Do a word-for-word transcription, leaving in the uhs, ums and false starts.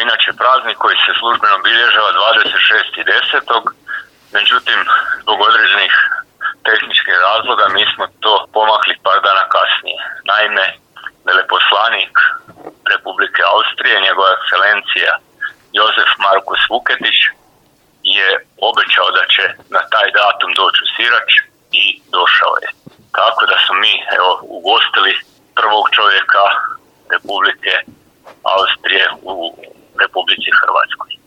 je inače praznik koji se službeno obilježava dvadeset šestog desetog Međutim, zbog određenih tehničkih razloga mi smo to pomakli par dana kasnije. Naime, veleposlanik Republike Austrije, njegova ekscelencija Jozef Markus Vuketić, je obećao da će na taj datum doći u Sirač i došao je. Tako da smo mi evo, ugostili prvog čovjeka Republike Austrije u Republici Hrvatskoj.